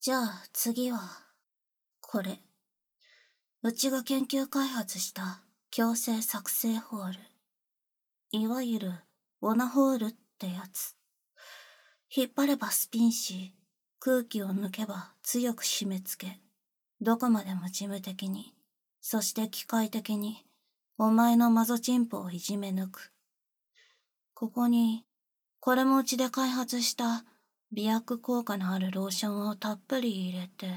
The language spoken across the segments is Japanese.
じゃあ次は、これ。うちが研究開発した強制作成ホール。いわゆるオナホールってやつ。引っ張ればスピンし、空気を抜けば強く締め付け、どこまでも事務的に、そして機械的に、お前のマゾチンポをいじめ抜く。ここに、これもうちで開発した美薬効果のあるローションをたっぷり入れて、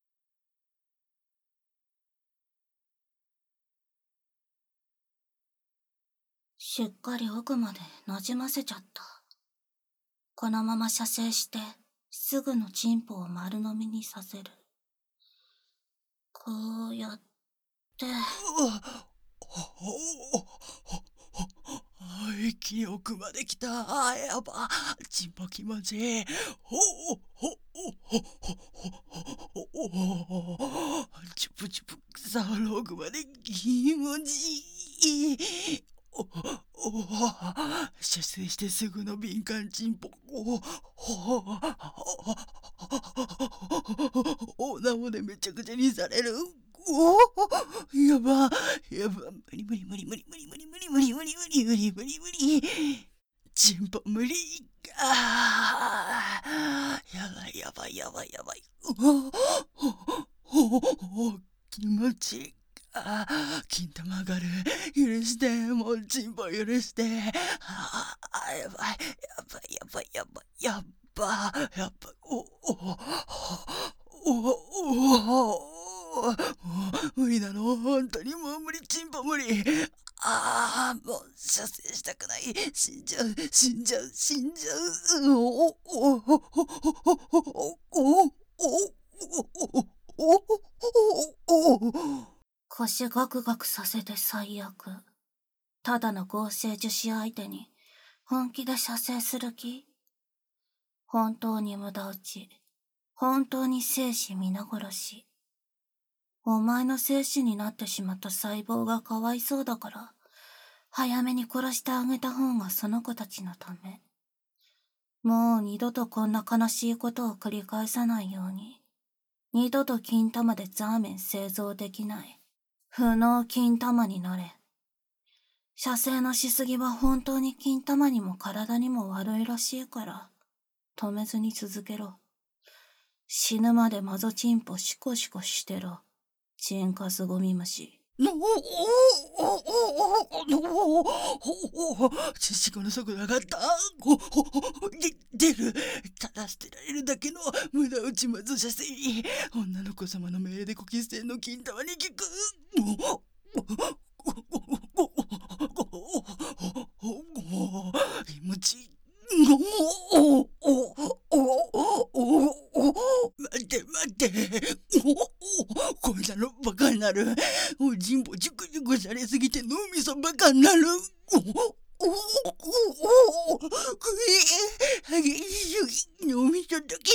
しっかり奥まで馴染ませちゃった。このまま射精して、すぐのチンポを丸飲みにさせる。こうやって、 一気に奥まで来た。やば。チンポ気持ちいい。チュプチュプ触る奥まで気持ちいい。射精してすぐの敏感チンポ。なのでめちゃくちゃにされる。やばやば、無理無理無理無理無理無理無理無理無理無理無理無理無理、チンポ無理。やばいやばいやばいやばい。気持ちいい。金玉上がる。許して、もうチンポ許して。やばいやばいやばいやばいやばいやばい。無理なの、本当にもう無理、チンポ無理。もう射精したくない。死んじゃう死んじゃう死んじゃう。 腰ガクガクさせて最悪。ただの合成樹脂相手に本気で射精する気？本当に無駄撃ち。本当に生死皆殺し。お前の生死になってしまった細胞がかわいそうだから、早めに殺してあげた方がその子たちのため。もう二度とこんな悲しいことを繰り返さないように。二度と金玉でザーメン製造できない。不能金玉になれ。射精のしすぎは本当に金玉にも体にも悪いらしいから、止めずに続けろ。死ぬまでマゾチンポシコシコしてろ。チンカスゴミ虫。 知識の速度上がった。出る。ただ捨てられるだけの無駄打ちまず射精。女の子様の命令で呼吸栓の金玉に効く。気持ちいい。待って待って。こんなのバカになる。おじんぼジュクジュクされすぎて脳みそバカになる。脳みそだけ。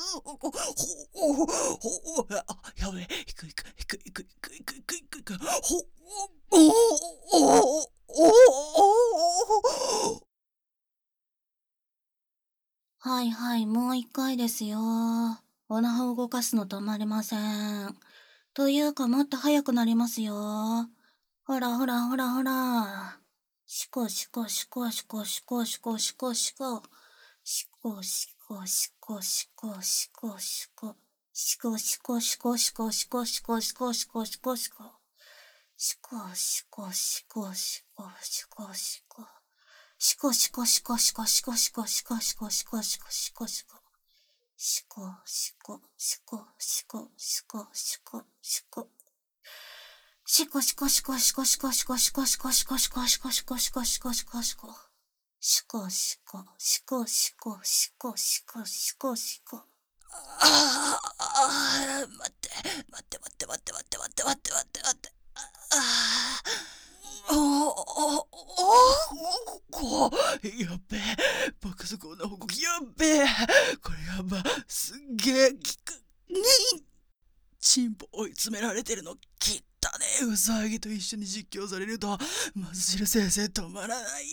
やべえ、いくいくいくいくいくいくいくいくいく。 はいはい、もう一回ですよ。おなを動かすの止まりません。というかもっと早くなりますよ。ほらほらほらほら。しこしこしこしこしこしこしこしこ。しこしこしこしこしこしこ。しこしこしこしこしこしこしこしこしこしこ。しこしこしこしこしこしこ。しこしこしこしこしこしこしこしこしこしこしこしこ。しこしこしこしこしこしこしこ。しこしこしこしこしこしこしこしこしこしこしこしこしこしこしこしこ。しこしこしこしこしこしこしこしこ。 待って待って待って待って待って待って待って待って待って。やっべえ、爆速の動きやっべえ。これやば、すっげえ効く。チンポ追い詰められてるのきったねえ。ウサギと一緒に実況されるとまず汁先生止まらない。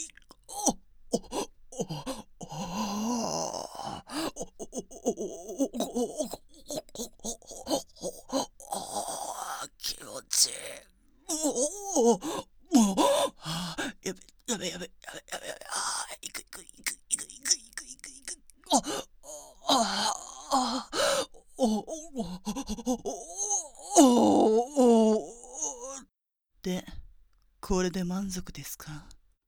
おおで、これで満足ですか？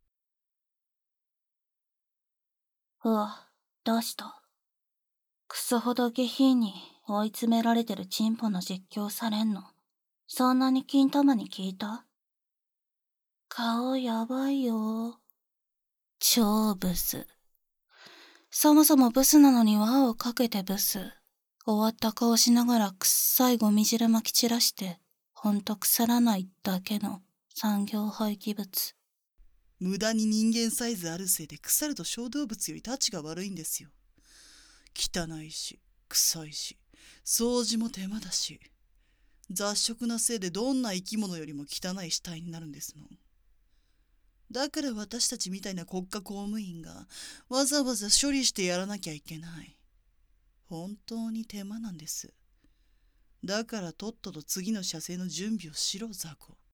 どうした？クソほど下品に追い詰められてるチンポの実況されんの。そんなに金玉に聞いた？顔やばいよ。超ブス。そもそもブスなのに輪をかけてブス。終わった顔しながらくっさいゴミ汁まき散らして、ほんと腐らないだけの産業廃棄物。 無駄に人間サイズあるせいで腐ると小動物よりタチが悪いんですよ。汚いし、臭いし、掃除も手間だし、雑食なせいでどんな生き物よりも汚い死体になるんですもん。だから私たちみたいな国家公務員がわざわざ処理してやらなきゃいけない。本当に手間なんです。だからとっとと次の射精の準備をしろ、ザコ。